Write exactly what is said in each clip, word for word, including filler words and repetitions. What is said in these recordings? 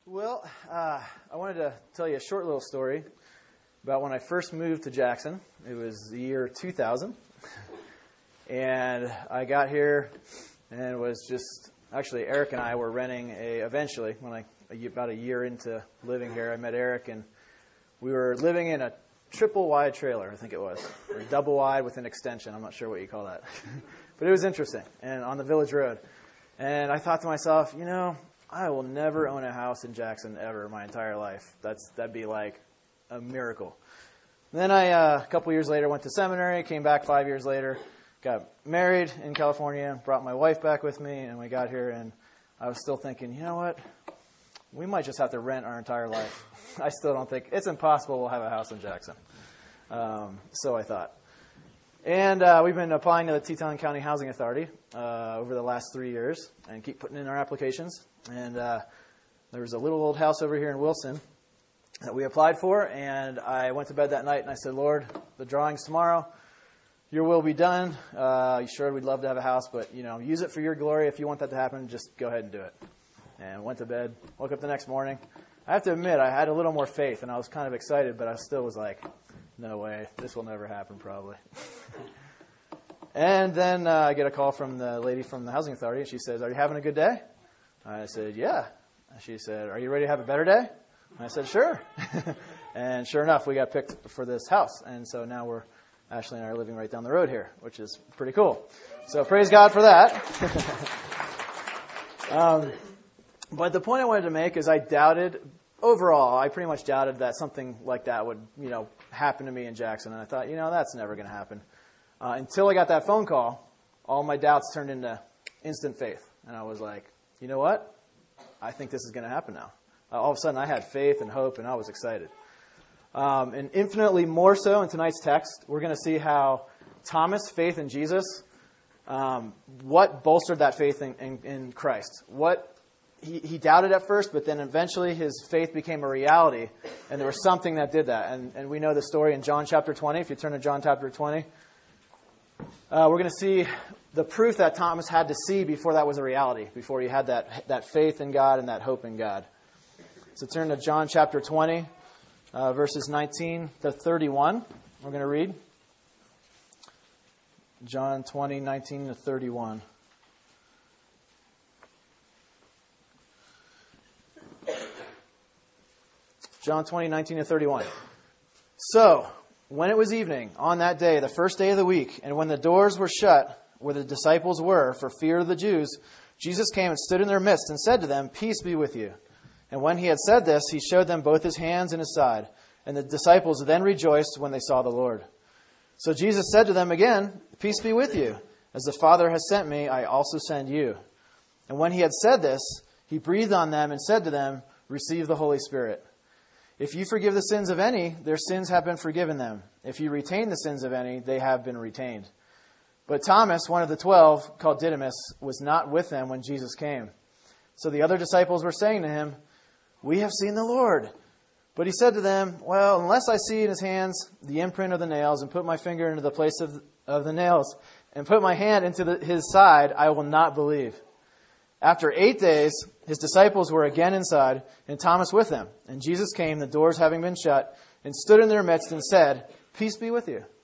Well, uh, I wanted to tell you a short little story about when I first moved to Jackson. It was the year two thousand, and I got here and was just, actually Eric and I were renting a, eventually, when I, about a year into living here, I met Eric, and we were living in a triple wide trailer, I think it was, or double wide with an extension. I'm not sure what you call that. But it was interesting, and on the village road. And I thought to myself, you know, I will never own a house in Jackson ever my entire life. That's That'd be like a miracle. And then I, uh, a couple years later, went to seminary, came back five years later, got married in California, brought my wife back with me, and we got here, and I was still thinking, you know what, we might just have to rent our entire life. I still don't think, it's impossible we'll have a house in Jackson. Um, so I thought. And uh, we've been applying to the Teton County Housing Authority uh, over the last three years and keep putting in our applications. And uh, there was a little old house over here in Wilson that we applied for, and I went to bed that night and I said, Lord, the drawing's tomorrow. Your will be done. Uh, you sure we'd love to have a house, but you know, use it for your glory. If you want that to happen, just go ahead and do it. And went to bed, woke up the next morning. I have to admit, I had a little more faith, and I was kind of excited, but I still was like, no way, this will never happen probably. And then uh, I get a call from the lady from the housing authority, and she says, are you having a good day? I said, yeah. And she said, are you ready to have a better day? And I said, sure. And sure enough, we got picked for this house. And so now we're, Ashley and I are living right down the road here, which is pretty cool. So praise God for that. um, but the point I wanted to make is I doubted, overall, I pretty much doubted that something like that would, you know, happen to me in Jackson. And I thought, you know, that's never going to happen. Uh, until I got that phone call, all my doubts turned into instant faith. And I was like, you know what? I think this is going to happen now. Uh, all of a sudden, I had faith and hope, and I was excited. Um, and infinitely more so in tonight's text, we're going to see how Thomas' faith in Jesus, um, what bolstered that faith in, in, in Christ. What he, he doubted at first, but then eventually his faith became a reality, and there was something that did that. And, and we know the story in John chapter twenty. If you turn to John chapter twenty, uh, we're going to see the proof that Thomas had to see before that was a reality, before he had that that faith in God and that hope in God. So turn to John chapter twenty, uh, verses nineteen to thirty-one. We're going to read John twenty, nineteen to thirty-one. John twenty, nineteen to thirty-one. So, when it was evening, on that day, the first day of the week, and when the doors were shut, where the disciples were, for fear of the Jews, Jesus came and stood in their midst and said to them, peace be with you. And when he had said this, he showed them both his hands and his side. And the disciples then rejoiced when they saw the Lord. So Jesus said to them again, peace be with you. As the Father has sent me, I also send you. And when he had said this, he breathed on them and said to them, receive the Holy Spirit. If you forgive the sins of any, their sins have been forgiven them. If you retain the sins of any, they have been retained. But Thomas, one of the twelve, called Didymus, was not with them when Jesus came. So the other disciples were saying to him, we have seen the Lord. But he said to them, well, unless I see in his hands the imprint of the nails, and put my finger into the place of, of the nails, and put my hand into the, his side, I will not believe. After eight days, his disciples were again inside, and Thomas with them. And Jesus came, the doors having been shut, and stood in their midst and said, peace be with you.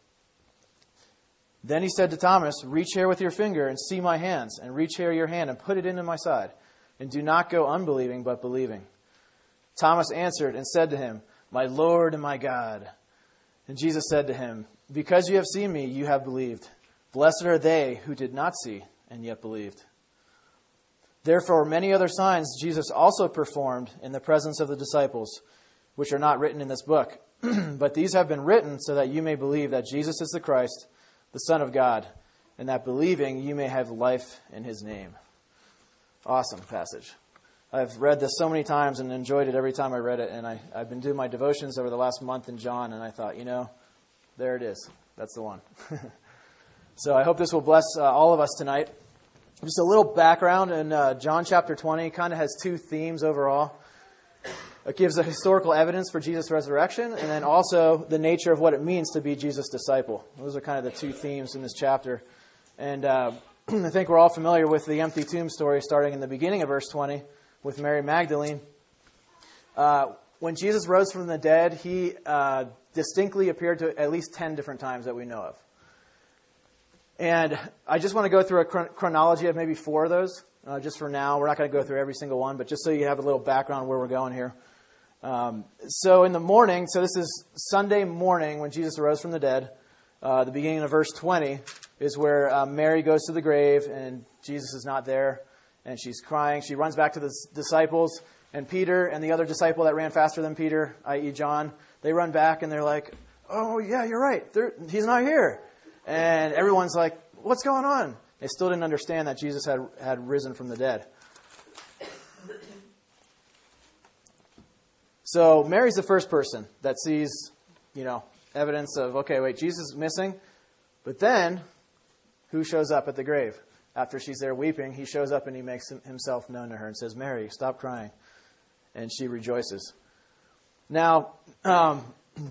Then he said to Thomas, reach here with your finger and see my hands, and reach here your hand and put it into my side. And do not go unbelieving, but believing. Thomas answered and said to him, my Lord and my God. And Jesus said to him, because you have seen me, you have believed. Blessed are they who did not see and yet believed. Therefore, many other signs Jesus also performed in the presence of the disciples, which are not written in this book. But these have been written so that you may believe that Jesus is the Christ, the Son of God, and that believing you may have life in his name. Awesome passage. I've read this so many times and enjoyed it every time I read it. And I, I've been doing my devotions over the last month in John, and I thought, you know, there it is. That's the one. So I hope this will bless uh, all of us tonight. Just a little background in uh, John chapter twenty. Kind of has two themes overall. It gives a historical evidence for Jesus' resurrection, and then also the nature of what it means to be Jesus' disciple. Those are kind of the two themes in this chapter. And uh, I think we're all familiar with the empty tomb story starting in the beginning of verse twenty with Mary Magdalene. Uh, when Jesus rose from the dead, he uh, distinctly appeared to at least ten different times that we know of. And I just want to go through a chron- chronology of maybe four of those, uh, just for now. We're not going to go through every single one, but just so you have a little background where we're going here. Um, so in the morning, so this is Sunday morning when Jesus arose from the dead. Uh, the beginning of verse twenty is where uh, Mary goes to the grave and Jesus is not there. And she's crying. She runs back to the disciples. And Peter and the other disciple that ran faster than Peter, that is. John, they run back and they're like, oh, yeah, you're right. They're, he's not here. And everyone's like, what's going on? They still didn't understand that Jesus had, had risen from the dead. So Mary's the first person that sees, you know, evidence of, okay, wait, Jesus is missing. But then, who shows up at the grave? After she's there weeping, he shows up and he makes himself known to her and says, Mary, stop crying. And she rejoices. Now, um,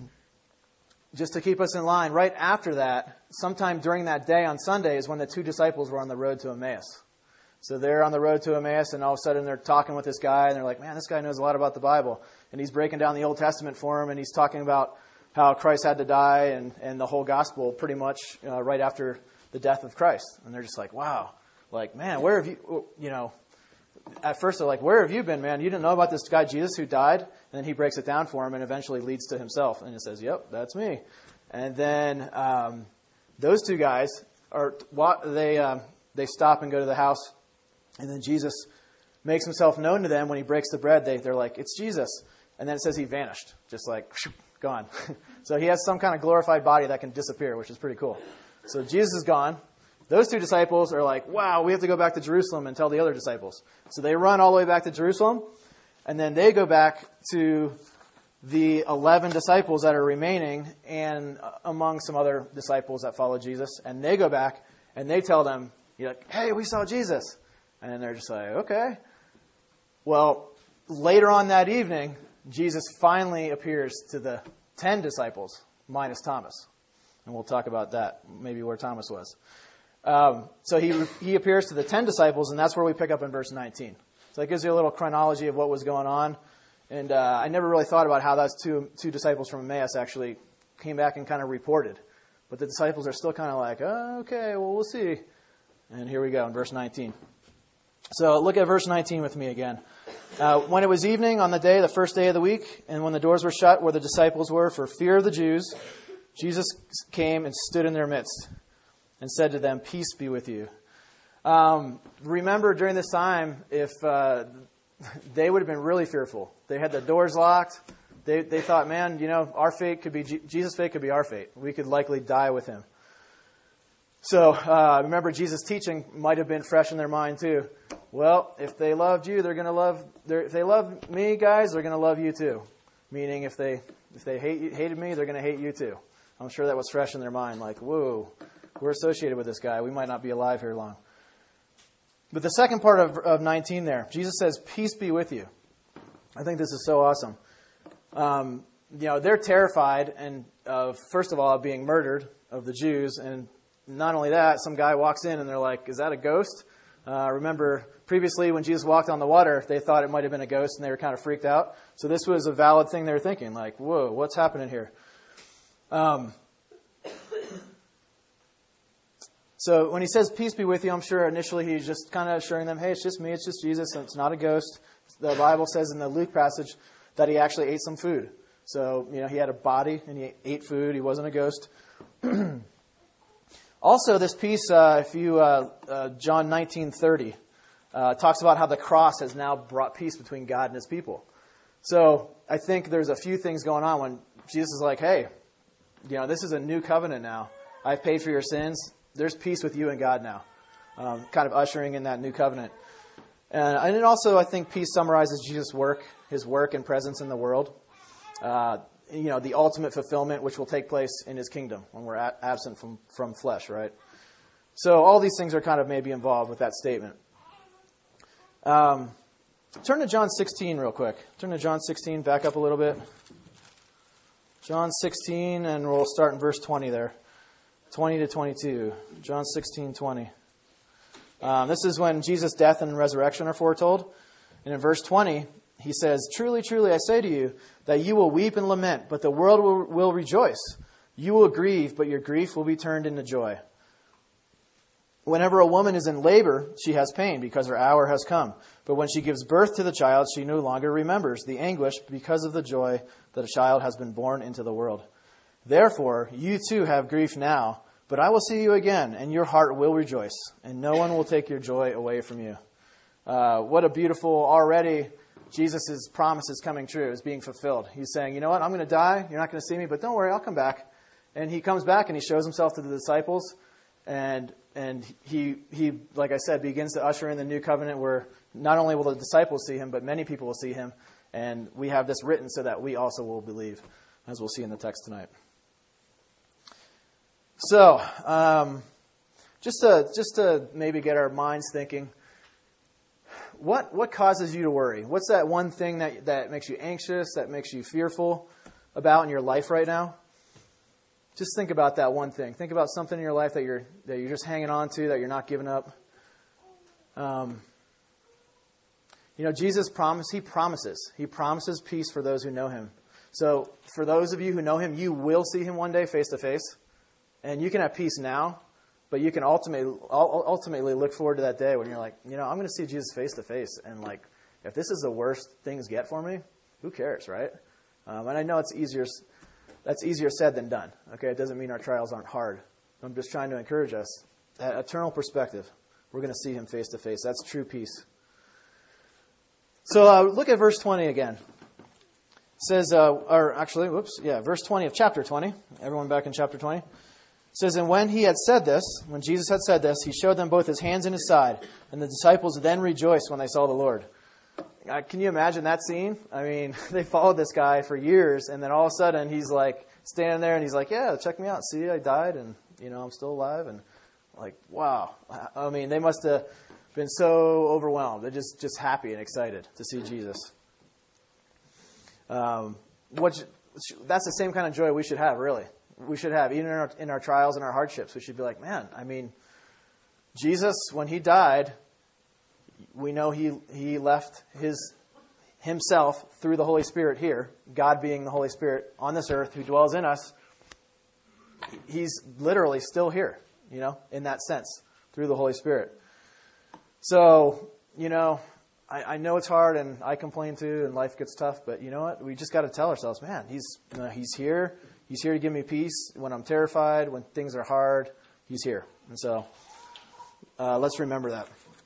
just to keep us in line, right after that, sometime during that day on Sunday is when the two disciples were on the road to Emmaus. So they're on the road to Emmaus, and all of a sudden they're talking with this guy, and they're like, man, this guy knows a lot about the Bible. And he's breaking down the Old Testament for him, and he's talking about how Christ had to die and, and the whole gospel pretty much uh, right after the death of Christ. And they're just like, wow, like, man, where have you, you know, at first they're like, where have you been, man? You didn't know about this guy Jesus who died? And then he breaks it down for him and eventually leads to himself. And it says, yep, that's me. And then um, those two guys, are they um, they stop and go to the house. And then Jesus makes himself known to them. When he breaks the bread, they, they're like, it's Jesus. And then it says he vanished, just like, gone. So he has some kind of glorified body that can disappear, which is pretty cool. So Jesus is gone. Those two disciples are like, wow, we have to go back to Jerusalem and tell the other disciples. So they run all the way back to Jerusalem, and then they go back to the eleven disciples that are remaining and among some other disciples that follow Jesus. And they go back and they tell them, you're like, hey, we saw Jesus. And they're just like, okay. Well, later on that evening, Jesus finally appears to the ten disciples, minus Thomas. And we'll talk about that, maybe where Thomas was. Um, so he he appears to the ten disciples, and that's where we pick up in verse nineteen. So that gives you a little chronology of what was going on. And uh, I never really thought about how those two two disciples from Emmaus actually came back and kind of reported. But the disciples are still kind of like, oh, okay, well, we'll see. And here we go in verse nineteen. So look at verse nineteen with me again. Uh, when it was evening on the day, the first day of the week, and when the doors were shut where the disciples were for fear of the Jews, Jesus came and stood in their midst and said to them, peace be with you. Um, remember during this time, if uh, they would have been really fearful. They had the doors locked. They they thought, man, you know, our fate could be, Jesus' fate could be our fate. We could likely die with him. So uh, remember, Jesus' teaching might have been fresh in their mind too. Well, if they loved you, they're going to love. If they love me, guys, they're going to love you too. Meaning, if they if they hate, hated me, they're going to hate you too. I'm sure that was fresh in their mind. Like, whoa, we're associated with this guy. We might not be alive here long. But the second part of, of nineteen there, Jesus says, peace be with you. I think this is so awesome. Um, you know, they're terrified, and of first of all, being murdered of the Jews, and not only that, some guy walks in and they're like, is that a ghost? Uh, remember, previously when Jesus walked on the water, they thought it might have been a ghost and they were kind of freaked out. So this was a valid thing they were thinking, like, whoa, what's happening here? Um, so when he says, peace be with you, I'm sure initially he's just kind of assuring them, hey, it's just me, it's just Jesus, and it's not a ghost. The Bible says in the Luke passage that he actually ate some food. So, you know, he had a body and he ate food. He wasn't a ghost. Also, this piece, uh, if you, uh, uh, John nineteen thirty, uh, talks about how the cross has now brought peace between God and his people. So I think there's a few things going on when Jesus is like, hey, you know, this is a new covenant now. I've paid for your sins. There's peace with you and God now. Um, kind of ushering in that new covenant. And, and then also, I think peace summarizes Jesus' work, his work and presence in the world. Uh, you know, the ultimate fulfillment, which will take place in his kingdom when we're a- absent from, from flesh, right? So all these things are kind of maybe involved with that statement. Um, turn to John sixteen real quick. Turn to John sixteen, back up a little bit. John sixteen, and we'll start in verse twenty there. twenty to twenty-two. John sixteen, twenty. Um, this is when Jesus' death and resurrection are foretold. And in verse twenty, he says, "Truly, truly, I say to you that you will weep and lament, but the world will, will rejoice. You will grieve, but your grief will be turned into joy. Whenever a woman is in labor, she has pain because her hour has come. But when she gives birth to the child, she no longer remembers the anguish because of the joy that a child has been born into the world. Therefore, you too have grief now, but I will see you again, and your heart will rejoice, and no one will take your joy away from you." Uh, what a beautiful, already Jesus' promise is coming true, is being fulfilled. He's saying, you know what, I'm going to die, you're not going to see me, but don't worry, I'll come back. And he comes back and he shows himself to the disciples, and and he, he, like I said, begins to usher in the new covenant where not only will the disciples see him, but many people will see him. And we have this written so that we also will believe, as we'll see in the text tonight. So, um, just to just to maybe get our minds thinking, what what causes you to worry? What's that one thing that that makes you anxious, that makes you fearful about in your life right now? Just think about that one thing. Think about something in your life that you're that you're just hanging on to, that you're not giving up. Um, you know, Jesus promised. He promises. He promises peace for those who know Him. So, for those of you who know Him, you will see Him one day face to face, and you can have peace now. But you can ultimately ultimately look forward to that day when you're like, you know, I'm going to see Jesus face to face, and like, if this is the worst things get for me, who cares, right? Um, and I know it's easier. That's easier said than done. Okay, it doesn't mean our trials aren't hard. I'm just trying to encourage us. That eternal perspective, we're going to see Him face to face. That's true peace. So uh, look at verse twenty again. It says, uh, or actually, whoops, yeah, verse twenty of chapter twenty. Everyone back in chapter twenty. It says, "And when he had said this, when Jesus had said this, he showed them both his hands and his side. And the disciples then rejoiced when they saw the Lord." Uh, can you imagine that scene? I mean, they followed this guy for years, and then all of a sudden he's like standing there and he's like, "Yeah, check me out. See, I died, and you know I'm still alive." And like, wow. I mean, they must have been so overwhelmed. They're just, just happy and excited to see Jesus. Um, what that's the same kind of joy we should have, really. We should have, even in our, in our trials and our hardships. We should be like, man, I mean, Jesus, when He died, we know he he left his himself through the Holy Spirit here, God being the Holy Spirit on this earth who dwells in us. He's literally still here, you know, in that sense, through the Holy Spirit. So, you know, I, I know it's hard, and I complain too, and life gets tough, but you know what? We just got to tell ourselves, man, he's you know, he's here. He's here to give me peace when I'm terrified, when things are hard. He's here. And so uh, let's remember that.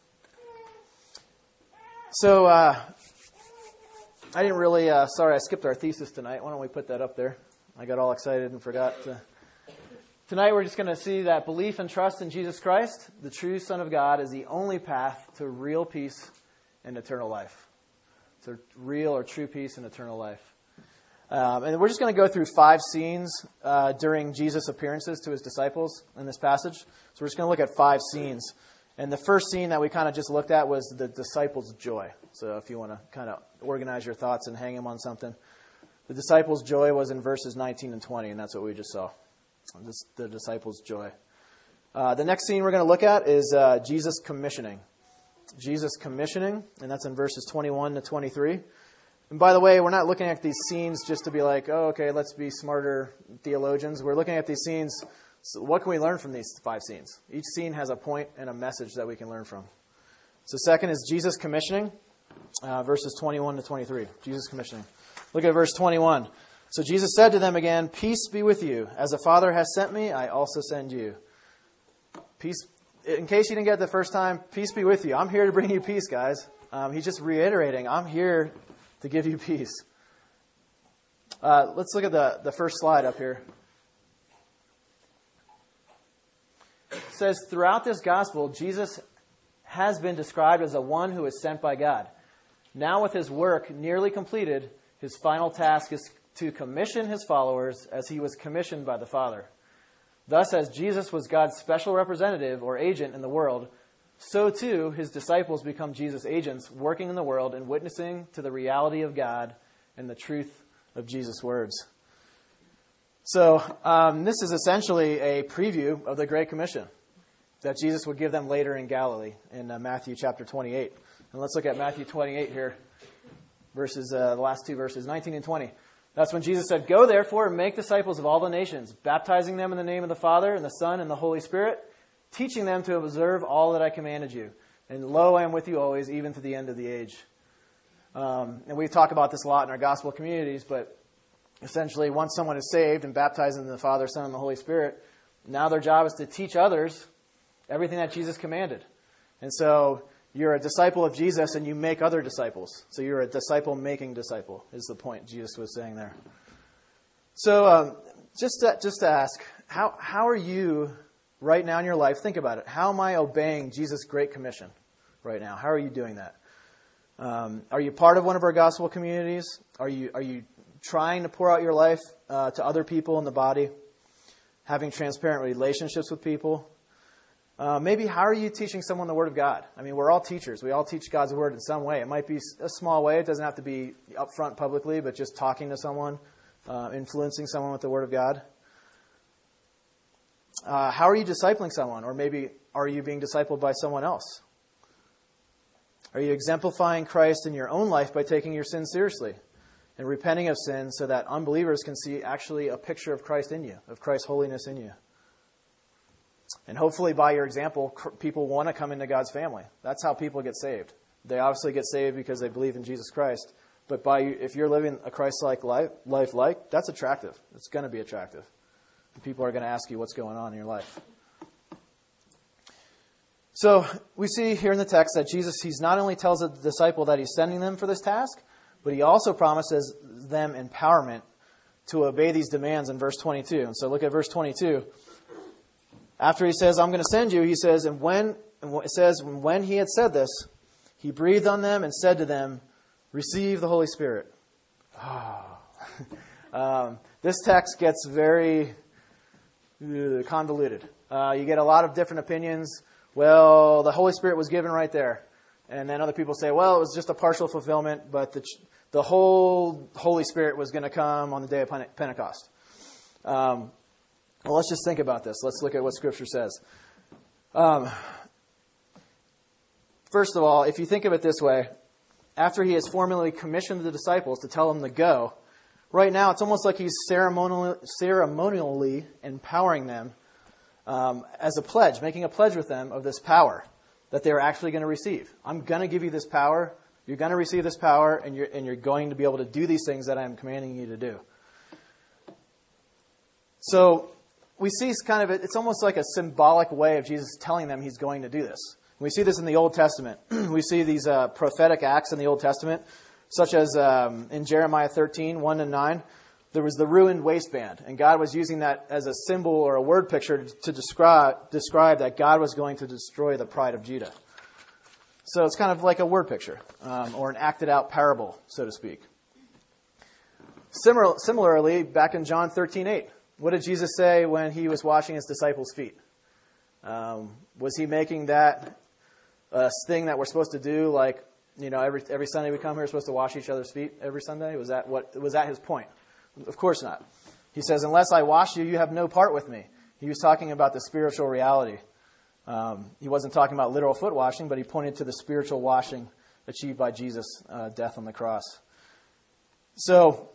So, uh, I didn't really, uh, sorry, I skipped our thesis tonight. Why don't we put that up there? I got all excited and forgot. To... Tonight we're just going to see that belief and trust in Jesus Christ, the true Son of God, is the only path to real peace and eternal life. To real or true peace and eternal life. Um, and we're just going to go through five scenes uh, during Jesus' appearances to His disciples in this passage. So we're just going to look at five scenes. And the first scene that we kind of just looked at was the disciples' joy. So if you want to kind of organize your thoughts and hang them on something. The disciples' joy was in verses nineteen and twenty, and that's what we just saw. This, the disciples' joy. Uh, the next scene we're going to look at is uh, Jesus commissioning. Jesus commissioning, and that's in verses twenty-one to twenty-three. And by the way, we're not looking at these scenes just to be like, oh, okay, let's be smarter theologians. We're looking at these scenes. So what can we learn from these five scenes? Each scene has a point and a message that we can learn from. So second is Jesus commissioning, uh, verses twenty-one to twenty-three. Jesus commissioning. Look at verse twenty-one. "So Jesus said to them again, 'Peace be with you. As the Father has sent me, I also send you.'" Peace. In case you didn't get it the first time, peace be with you. I'm here to bring you peace, guys. Um, he's just reiterating, I'm here to give you peace. Uh, let's look at the, the first slide up here. It says, throughout this gospel, Jesus has been described as the one who is sent by God. Now with His work nearly completed, His final task is to commission His followers as He was commissioned by the Father. Thus, as Jesus was God's special representative or agent in the world, so too His disciples become Jesus' agents working in the world and witnessing to the reality of God and the truth of Jesus' words. So um, this is essentially a preview of the Great Commission that Jesus would give them later in Galilee in uh, Matthew chapter twenty-eight. And let's look at Matthew twenty-eight here. verses, uh, the last two verses, nineteen and twenty. That's when Jesus said, "Go therefore and make disciples of all the nations, baptizing them in the name of the Father and the Son and the Holy Spirit, teaching them to observe all that I commanded you. And lo, I am with you always, even to the end of the age." Um, and we talk about this a lot in our gospel communities, but essentially once someone is saved and baptized in the Father, Son, and the Holy Spirit, now their job is to teach others everything that Jesus commanded. And so you're a disciple of Jesus and you make other disciples. So you're a disciple-making disciple is the point Jesus was saying there. So um, just, to, just to ask, how, how are you right now in your life? Think about it. How am I obeying Jesus' Great Commission right now? How are you doing that? Um, are you part of one of our gospel communities? Are you are you trying to pour out your life uh, to other people in the body? Having transparent relationships with people? Uh, maybe how are you teaching someone the Word of God? I mean, we're all teachers. We all teach God's Word in some way. It might be a small way. It doesn't have to be upfront publicly, but just talking to someone, uh, influencing someone with the Word of God. Uh, how are you discipling someone? Or maybe are you being discipled by someone else? Are you exemplifying Christ in your own life by taking your sin seriously and repenting of sin so that unbelievers can see actually a picture of Christ in you, of Christ's holiness in you? And hopefully by your example, people want to come into God's family. That's how people get saved. They obviously get saved because they believe in Jesus Christ. But by if you're living a Christ-like life, life like, that's attractive. It's going to be attractive. And people are going to ask you what's going on in your life. So we see here in the text that Jesus, he's not only tells the disciple that he's sending them for this task, but he also promises them empowerment to obey these demands in verse twenty-two. And so look at verse twenty-two. After he says, "I'm going to send you," he says, and when it says, when he had said this, he breathed on them and said to them, "Receive the Holy Spirit." Oh. um, this text gets very uh, convoluted. Uh, you get a lot of different opinions. Well, the Holy Spirit was given right there. And then other people say, well, it was just a partial fulfillment, but the the whole Holy Spirit was going to come on the day of Pentecost. Um, well, let's just think about this. Let's look at what Scripture says. Um, first of all, if you think of it this way, after he has formally commissioned the disciples to tell them to go, right now it's almost like he's ceremonially, ceremonially empowering them Um, as a pledge, making a pledge with them of this power that they're actually going to receive. I'm going to give you this power. You're going to receive this power, and you're and you're going to be able to do these things that I'm commanding you to do. So we see kind of, it's almost like a symbolic way of Jesus telling them he's going to do this. We see this in the Old Testament. We see these uh, prophetic acts in the Old Testament, such as um, in Jeremiah thirteen, one to nine. There was the ruined waistband, and God was using that as a symbol or a word picture to, to describe describe that God was going to destroy the pride of Judah. So it's kind of like a word picture, um, or an acted out parable, so to speak. Similar, similarly, back in John thirteen eight, what did Jesus say when he was washing his disciples' feet? Um, was he making that a thing that we're supposed to do, like, you know, every every Sunday we come here, we're supposed to wash each other's feet every Sunday? Was that what was that his point? Of course not. He says, unless I wash you, you have no part with me. He was talking about the spiritual reality. Um, he wasn't talking about literal foot washing, but he pointed to the spiritual washing achieved by Jesus' uh, death on the cross. So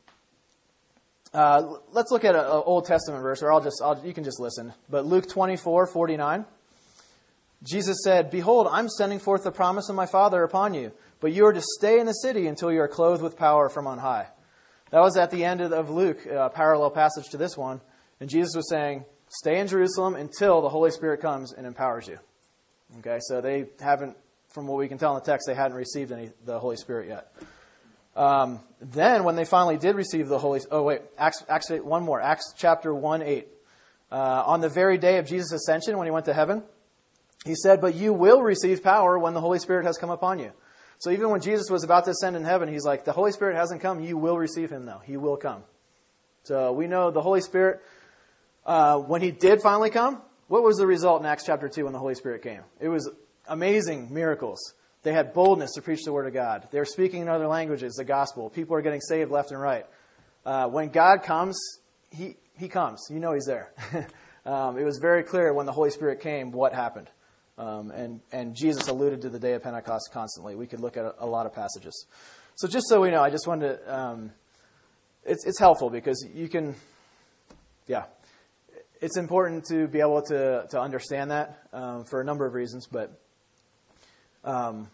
uh, let's look at an Old Testament verse, or I'll just I'll, you can just listen. But Luke twenty-four forty-nine, Jesus said, "Behold, I'm sending forth the promise of my Father upon you, but you are to stay in the city until you are clothed with power from on high." That was at the end of Luke, a parallel passage to this one. And Jesus was saying, stay in Jerusalem until the Holy Spirit comes and empowers you. Okay, so they haven't, from what we can tell in the text, they hadn't received any the Holy Spirit yet. Um, then when they finally did receive the Holy Spirit, oh wait, Acts, Acts one more, Acts chapter one, eight. Uh, on the very day of Jesus' ascension, when he went to heaven, he said, "But you will receive power when the Holy Spirit has come upon you." So even when Jesus was about to ascend in heaven, he's like, the Holy Spirit hasn't come. You will receive him, though. He will come. So we know the Holy Spirit, uh, when he did finally come, what was the result in Acts chapter two when the Holy Spirit came? It was amazing miracles. They had boldness to preach the Word of God. They were speaking in other languages, the gospel. People are getting saved left and right. Uh, when God comes, he, he comes. You know he's there. um, it was very clear when the Holy Spirit came what happened. Um, and, and Jesus alluded to the day of Pentecost constantly. We could look at a, a lot of passages. So just so we know, I just wanted to, um, it's, it's helpful because you can, yeah, it's important to be able to, to understand that um, for a number of reasons, but, um,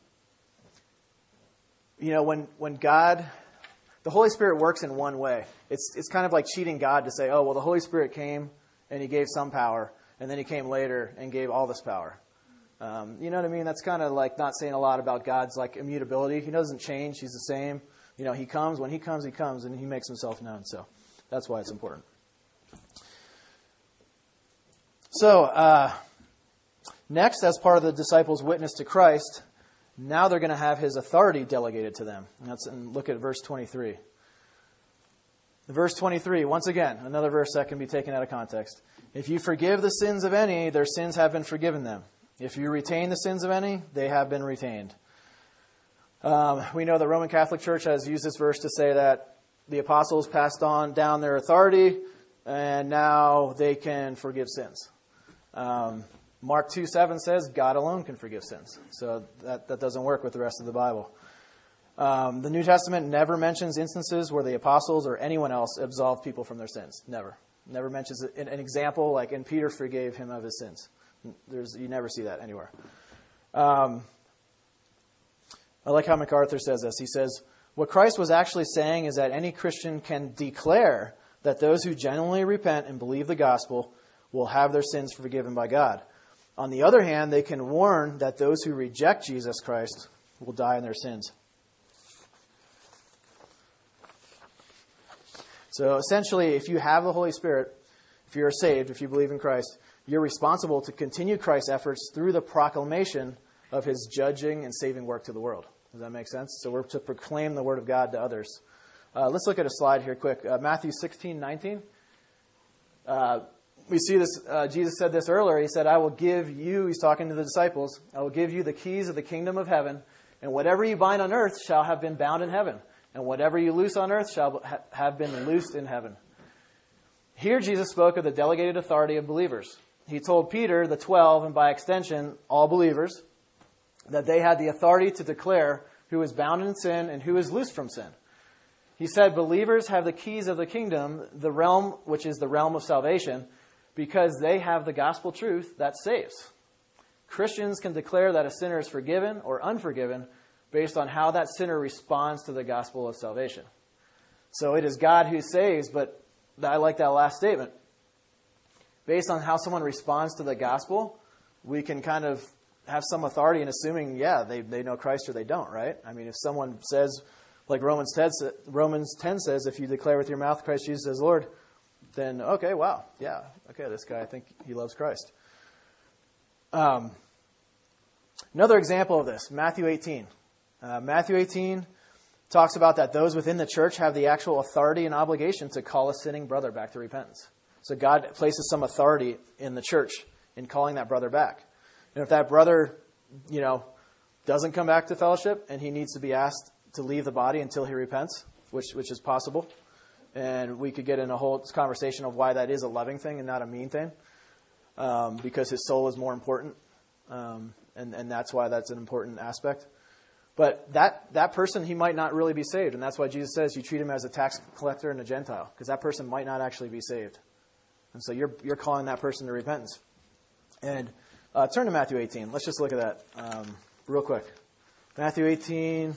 you know, when, when God, the Holy Spirit works in one way. It's, it's kind of like cheating God to say, oh, well, the Holy Spirit came and he gave some power, and then he came later and gave all this power. Um, you know what I mean? That's kind of like not saying a lot about God's like immutability. He doesn't change. He's the same. You know, he comes. When he comes, he comes, and he makes himself known. So that's why it's important. So uh, next, as part of the disciples' witness to Christ, now they're going to have his authority delegated to them. And that's and look at verse twenty-three. Verse twenty-three, once again, another verse that can be taken out of context. If you forgive the sins of any, their sins have been forgiven them. If you retain the sins of any, they have been retained. Um, we know the Roman Catholic Church has used this verse to say that the apostles passed on down their authority, and now they can forgive sins. Um, Mark two seven says God alone can forgive sins. So that, that doesn't work with the rest of the Bible. Um, the New Testament never mentions instances where the apostles or anyone else absolved people from their sins. Never. Never mentions an, an example like, and Peter forgave him of his sins. There's, you never see that anywhere. Um, I like how MacArthur says this. He says, what Christ was actually saying is that any Christian can declare that those who genuinely repent and believe the gospel will have their sins forgiven by God. On the other hand, they can warn that those who reject Jesus Christ will die in their sins. So essentially, if you have the Holy Spirit, if you're saved, if you believe in Christ, you're responsible to continue Christ's efforts through the proclamation of his judging and saving work to the world. Does that make sense? So we're to proclaim the word of God to others. Uh, let's look at a slide here quick. Uh, Matthew sixteen nineteen. Uh, we see this, uh, Jesus said this earlier. He said, I will give you, he's talking to the disciples, I will give you the keys of the kingdom of heaven, and whatever you bind on earth shall have been bound in heaven, and whatever you loose on earth shall ha- have been loosed in heaven. Here Jesus spoke of the delegated authority of believers. He told Peter, the twelve, and by extension, all believers, that they had the authority to declare who is bound in sin and who is loosed from sin. He said believers have the keys of the kingdom, the realm which is the realm of salvation, because they have the gospel truth that saves. Christians can declare that a sinner is forgiven or unforgiven based on how that sinner responds to the gospel of salvation. So it is God who saves, but I like that last statement. Based on how someone responds to the gospel, we can kind of have some authority in assuming, yeah, they, they know Christ or they don't, right? I mean, if someone says, like Romans ten, Romans ten says, if you declare with your mouth Christ Jesus as Lord, then, okay, wow, yeah, okay, this guy, I think he loves Christ. Um, another example of this, Matthew eighteen. Uh, Matthew eighteen talks about that those within the church have the actual authority and obligation to call a sinning brother back to repentance. So God places some authority in the church in calling that brother back. And if that brother, you know, doesn't come back to fellowship and he needs to be asked to leave the body until he repents, which which is possible, and we could get in a whole conversation of why that is a loving thing and not a mean thing, um, because his soul is more important, um, and, and that's why that's an important aspect. But that, that person, he might not really be saved, and that's why Jesus says you treat him as a tax collector and a Gentile, because that person might not actually be saved. And so you're you're calling that person to repentance. And uh, turn to Matthew eighteen. Let's just look at that um, real quick. Matthew eighteen.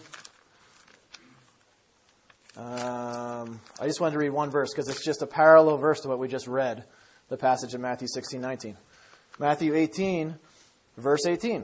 Um, I just wanted to read one verse because it's just a parallel verse to what we just read, the passage in Matthew sixteen nineteen. Matthew eighteen, verse eighteen.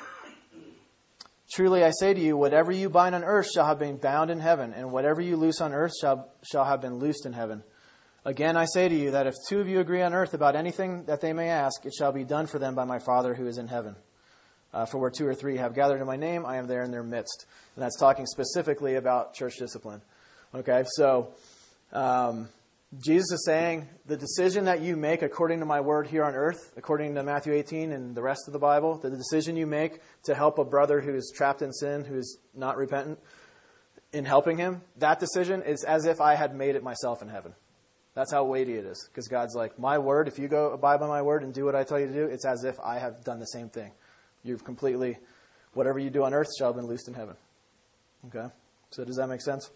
Truly I say to you, whatever you bind on earth shall have been bound in heaven, and whatever you loose on earth shall shall have been loosed in heaven. Again, I say to you that if two of you agree on earth about anything that they may ask, it shall be done for them by my Father who is in heaven. Uh, for where two or three have gathered in my name, I am there in their midst. And that's talking specifically about church discipline. Okay, so um, Jesus is saying the decision that you make according to my word here on earth, according to Matthew eighteen and the rest of the Bible, the decision you make to help a brother who is trapped in sin, who is not repentant, in helping him, that decision is as if I had made it myself in heaven. That's how weighty it is. Because God's like, my word, if you go abide by my word and do what I tell you to do, it's as if I have done the same thing. You've completely, whatever you do on earth shall have been loosed in heaven. Okay? So does that make sense?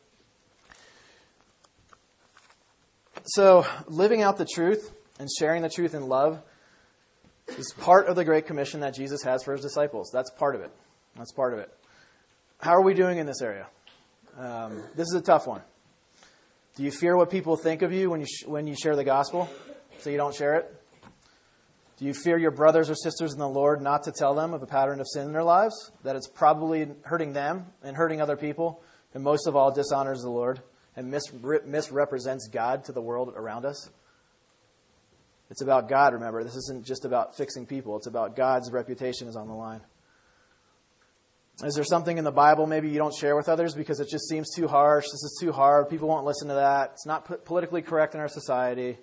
So living out the truth and sharing the truth in love is part of the Great Commission that Jesus has for his disciples. That's part of it. That's part of it. How are we doing in this area? Um, this is a tough one. Do you fear what people think of you when you sh- when you share the gospel, so you don't share it? Do you fear your brothers or sisters in the Lord not to tell them of a pattern of sin in their lives, that it's probably hurting them and hurting other people, and most of all dishonors the Lord and mis- misrepresents God to the world around us? It's about God, remember. This isn't just about fixing people. It's about God's reputation is on the line. Is there something in the Bible maybe you don't share with others because it just seems too harsh? This is too hard. People won't listen to that. It's not p- politically correct in our society.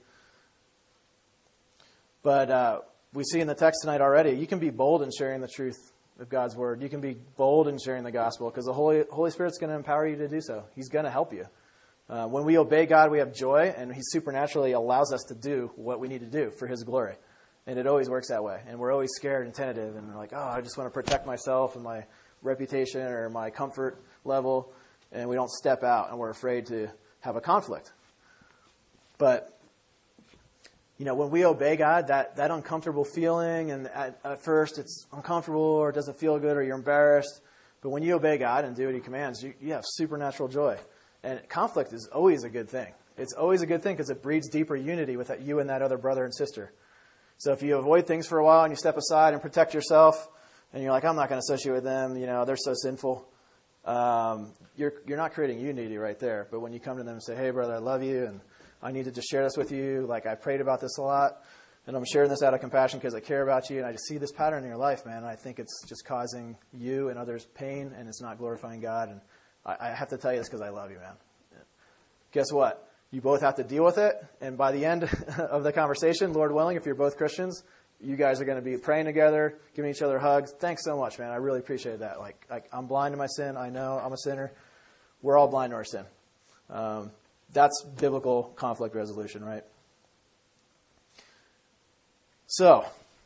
But uh, we see in the text tonight already, you can be bold in sharing the truth of God's word. You can be bold in sharing the gospel because the Holy Holy Spirit's going to empower you to do so. He's going to help you. Uh, when we obey God, we have joy, and he supernaturally allows us to do what we need to do for his glory. And it always works that way. And we're always scared and tentative, and we're like, oh, I just want to protect myself and my reputation or my comfort level, and we don't step out, and we're afraid to have a conflict. But, you know, when we obey God, that, that uncomfortable feeling, and at, at first it's uncomfortable or it doesn't feel good or you're embarrassed, but when you obey God and do what he commands, you, you have supernatural joy. And conflict is always a good thing. It's always a good thing because it breeds deeper unity with that, you and that other brother and sister. So if you avoid things for a while and you step aside and protect yourself, and you're like, I'm not going to associate with them, you know, they're so sinful, um, you're you're not creating unity right there. But when you come to them and say, hey, brother, I love you, and I need to just share this with you, like I prayed about this a lot, and I'm sharing this out of compassion because I care about you, and I just see this pattern in your life, man, and I think it's just causing you and others pain, and it's not glorifying God, and I, I have to tell you this because I love you, man. Guess what? You both have to deal with it, and by the end of the conversation, Lord willing, if you're both Christians, you guys are going to be praying together, giving each other hugs. Thanks so much, man. I really appreciate that. Like, like I'm blind to my sin. I know I'm a sinner. We're all blind to our sin. Um, that's biblical conflict resolution, right? So,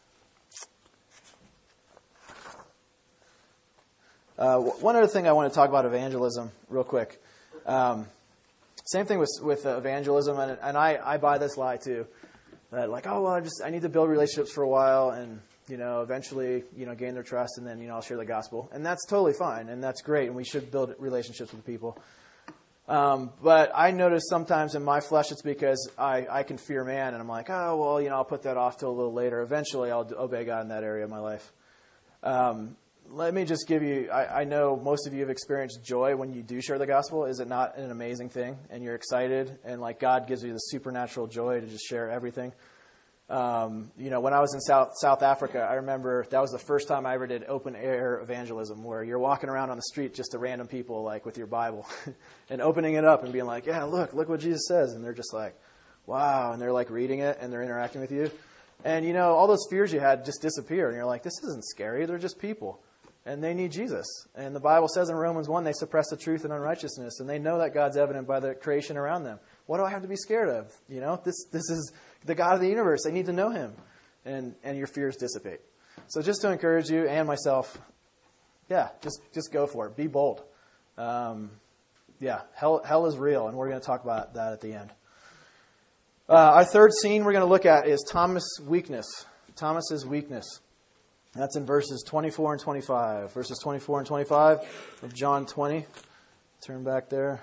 uh, one other thing I want to talk about evangelism real quick. Um, same thing with with evangelism, and, and I, I buy this lie too. That like, oh, well, I just I need to build relationships for a while and, you know, eventually, you know, gain their trust and then, you know, I'll share the gospel. And that's totally fine and that's great and we should build relationships with people. Um, but I notice sometimes in my flesh it's because I, I can fear man and I'm like, oh, well, you know, I'll put that off till a little later. Eventually I'll obey God in that area of my life. Um, let me just give you, I, I know most of you have experienced joy when you do share the gospel. Is it not an amazing thing? And you're excited and like God gives you the supernatural joy to just share everything. Um, you know, when I was in South South Africa, I remember that was the first time I ever did open air evangelism where you're walking around on the street just to random people like with your Bible and opening it up and being like, yeah, look, look what Jesus says. And they're just like, wow. And they're like reading it and they're interacting with you. And, you know, all those fears you had just disappear. And you're like, this isn't scary. They're just people. And they need Jesus. And the Bible says in Romans one, they suppress the truth and unrighteousness. And they know that God's evident by the creation around them. What do I have to be scared of? You know, this this is the God of the universe. They need to know him. And and your fears dissipate. So just to encourage you and myself, yeah, just, just go for it. Be bold. Um, yeah, hell, hell is real. And we're going to talk about that at the end. Uh, our third scene we're going to look at is Thomas' weakness. Thomas's weakness. That's in verses twenty-four and twenty-five. Verses twenty-four and twenty-five of John twenty. Turn back there.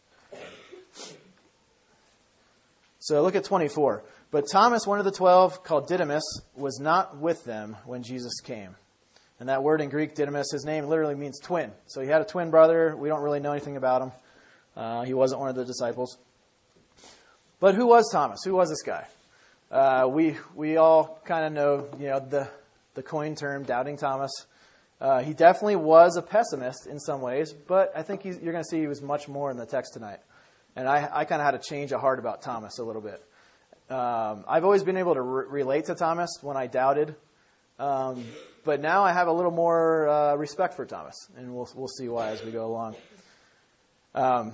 So look at twenty-four. But Thomas, one of the twelve, called Didymus, was not with them when Jesus came. And that word in Greek, Didymus, his name literally means twin. So he had a twin brother. We don't really know anything about him. Uh, he wasn't one of the disciples. But who was Thomas? Who was this guy? Uh, we we all kind of know, you know, the the coined term, doubting Thomas. Uh, he definitely was a pessimist in some ways, but I think he's, you're going to see he was much more in the text tonight. And I, I kind of had to change a heart about Thomas a little bit. Um, I've always been able to re- relate to Thomas when I doubted, um, but now I have a little more uh, respect for Thomas, and we'll we'll see why as we go along. Um,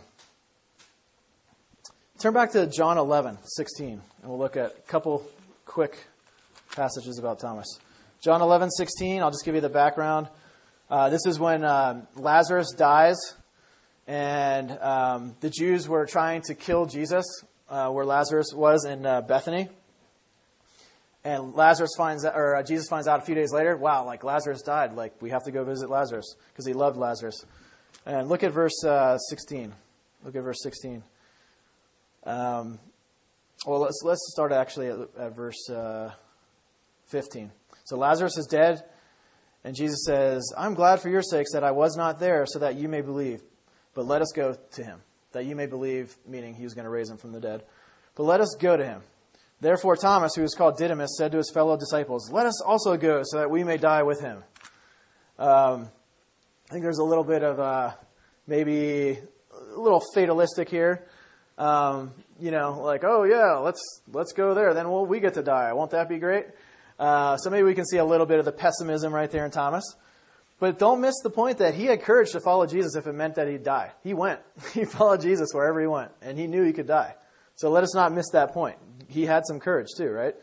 turn back to John eleven sixteen, and we'll look at a couple quick passages about Thomas. John eleven sixteen. I'll just give you the background. Uh, this is when uh, Lazarus dies. And um, the Jews were trying to kill Jesus uh, where Lazarus was in uh, Bethany. And Lazarus finds out, or uh, Jesus finds out a few days later, wow, like Lazarus died. Like we have to go visit Lazarus because he loved Lazarus. And look at verse uh, sixteen. Look at verse sixteen. Um, well, let's let's start actually at, at verse uh, fifteen. So Lazarus is dead, and Jesus says, "I'm glad for your sakes that I was not there, so that you may believe. But let us go to him, that you may believe," meaning he was going to raise him from the dead. "But let us go to him." Therefore Thomas, who is called Didymus, said to his fellow disciples, "Let us also go, so that we may die with him." Um, I think there's a little bit of uh, maybe a little fatalistic here. Um, you know, like, oh yeah, let's let's go there. Then well, we get to die. Won't that be great? Uh, so maybe we can see a little bit of the pessimism right there in Thomas. But don't miss the point that he had courage to follow Jesus if it meant that he'd die. He went. He followed Jesus wherever he went, and he knew he could die. So let us not miss that point. He had some courage too, right?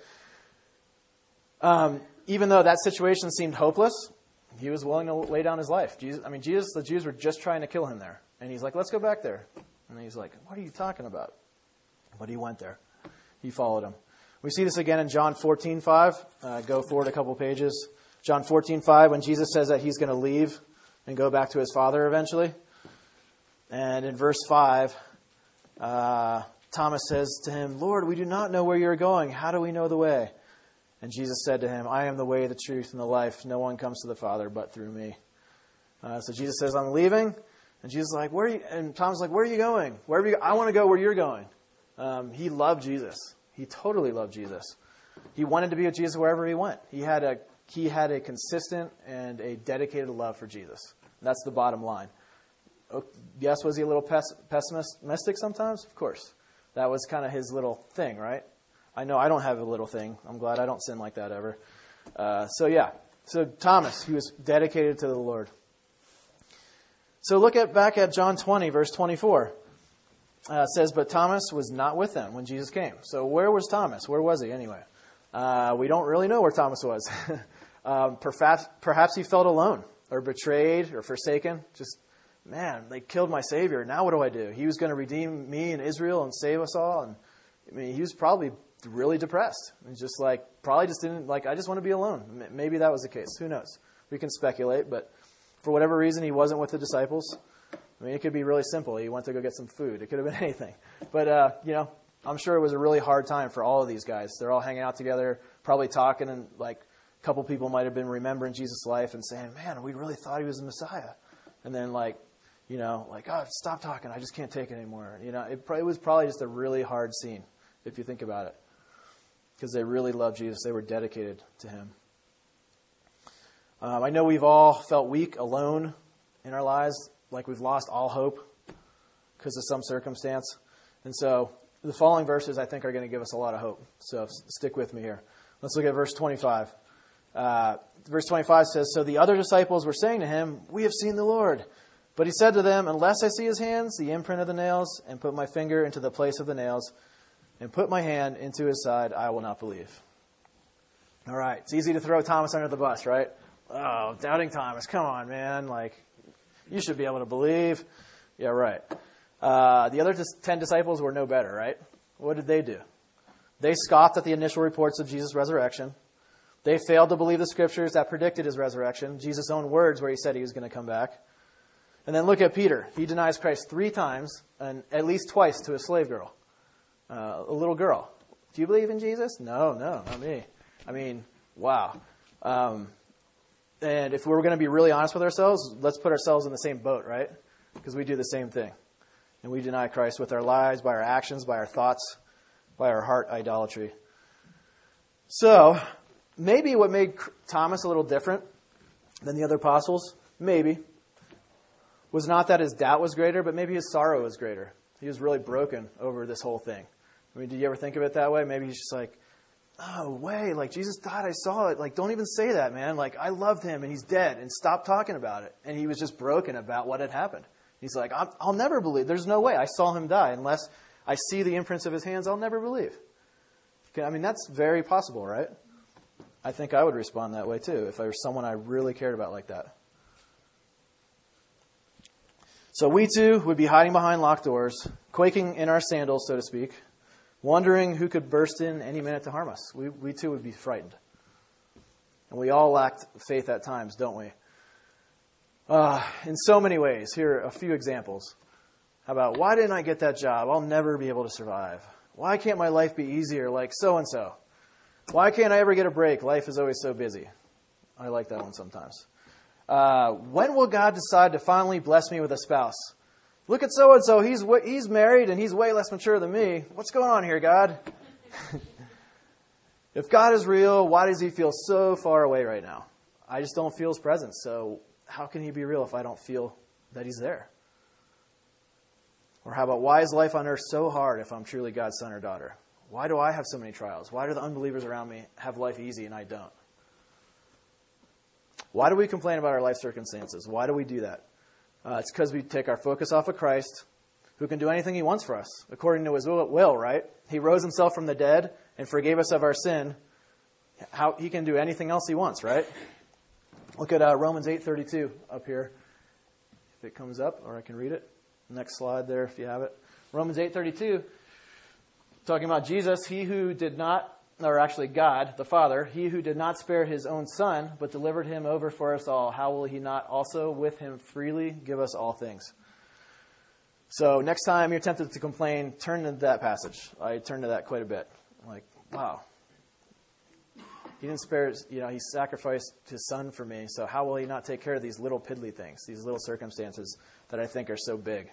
Um, even though that situation seemed hopeless, he was willing to lay down his life. Jesus, I mean, Jesus, the Jews were just trying to kill him there. And he's like, let's go back there. And he's like, what are you talking about? But he went there. He followed him. We see this again in John fourteen five. Uh, go forward a couple pages. John fourteen five, when Jesus says that he's going to leave and go back to his Father eventually. And in verse five, uh, Thomas says to him, "Lord, we do not know where you're going. How do we know the way?" And Jesus said to him, "I am the way, the truth, and the life. No one comes to the Father but through me." Uh, so Jesus says, "I'm leaving." And Jesus is like, "Where are you?" And Thomas is like, "Where are you going?" "Wherever you go. I want to go where you're going." Um, he loved Jesus. He totally loved Jesus. He wanted to be with Jesus wherever he went. He had a he had a consistent and a dedicated love for Jesus. That's the bottom line. Oh, yes, was he a little pess- pessimistic sometimes? Of course. That was kind of his little thing, right? I know I don't have a little thing. I'm glad I don't sin like that ever. Uh, so yeah. So Thomas, he was dedicated to the Lord. So look at back at John twenty, verse twenty-four. Uh, it says, "But Thomas was not with them when Jesus came." So where was Thomas? Where was he anyway? Uh, we don't really know where Thomas was. um, perhaps, perhaps he felt alone or betrayed or forsaken. Just, man, they killed my Savior. Now what do I do? He was going to redeem me and Israel and save us all. And I mean, he was probably really depressed. And just like, probably just didn't, like, I just want to be alone. Maybe that was the case. Who knows? We can speculate, but for whatever reason, he wasn't with the disciples. I mean, it could be really simple. He went to go get some food. It could have been anything. But, uh, you know, I'm sure it was a really hard time for all of these guys. They're all hanging out together, probably talking, and like a couple people might have been remembering Jesus' life and saying, "Man, we really thought he was the Messiah." And then like, you know, like, "Oh, stop talking. I just can't take it anymore." You know, it, it was probably just a really hard scene if you think about it, because they really loved Jesus. They were dedicated to him. Um, I know we've all felt weak, alone in our lives, like we've lost all hope because of some circumstance. And so the following verses, I think, are going to give us a lot of hope. So stick with me here. Let's look at verse twenty-five. Uh, verse twenty-five says, "So the other disciples were saying to him, 'We have seen the Lord.' But he said to them, 'Unless I see his hands, the imprint of the nails, and put my finger into the place of the nails, and put my hand into his side, I will not believe.'" All right. It's easy to throw Thomas under the bus, right? Oh, doubting Thomas. Come on, man. Like, you should be able to believe. Yeah, right. Uh, the other ten disciples were no better, right? What did they do? They scoffed at the initial reports of Jesus' resurrection. They failed to believe the scriptures that predicted his resurrection, Jesus' own words where he said he was going to come back. And then look at Peter. He denies Christ three times, and at least twice to a slave girl, uh, a little girl. "Do you believe in Jesus?" "No, no, not me." I mean, wow. Um, and if we're going to be really honest with ourselves, let's put ourselves in the same boat, right? Because we do the same thing. And we deny Christ with our lives, by our actions, by our thoughts, by our heart idolatry. So, maybe what made Thomas a little different than the other apostles, maybe, was not that his doubt was greater, but maybe his sorrow was greater. He was really broken over this whole thing. I mean, did you ever think of it that way? Maybe he's just like, "Oh, way, like Jesus died, I saw it. Like, don't even say that, man. Like, I loved him and he's dead, and stop talking about it." And he was just broken about what had happened. He's like, I'll, I'll never believe. There's no way I saw him die. Unless I see the imprints of his hands, I'll never believe. Okay, I mean, that's very possible, right? I think I would respond that way too if I were someone I really cared about like that. So we too would be hiding behind locked doors, quaking in our sandals, so to speak, wondering who could burst in any minute to harm us. We, we too would be frightened. And we all lacked faith at times, don't we? Uh, in so many ways. Here are a few examples. How about, why didn't I get that job? I'll never be able to survive. Why can't my life be easier like so-and-so? Why can't I ever get a break? Life is always so busy. I like that one sometimes. Uh, when will God decide to finally bless me with a spouse? Look at so-and-so. He's he's married and he's way less mature than me. What's going on here, God? If God is real, why does he feel so far away right now? I just don't feel his presence. So how can he be real if I don't feel that he's there? Or how about, why is life on earth so hard if I'm truly God's son or daughter? Why do I have so many trials? Why do the unbelievers around me have life easy and I don't? Why do we complain about our life circumstances? Why do we do that? Uh, it's because we take our focus off of Christ, who can do anything he wants for us, according to his will, right? He rose himself from the dead and forgave us of our sin. How he can do anything else he wants, right? Look at uh, Romans eight thirty-two up here. If it comes up, or I can read it. Next slide there if you have it. Romans eight thirty-two, talking about Jesus, he who did not, or actually God, the Father, he who did not spare his own Son, but delivered him over for us all, how will he not also with him freely give us all things? So next time you're tempted to complain, turn to that passage. I turn to that quite a bit. I'm like, wow. He didn't spare, his, you know, he sacrificed his son for me, so how will he not take care of these little piddly things, these little circumstances that I think are so big?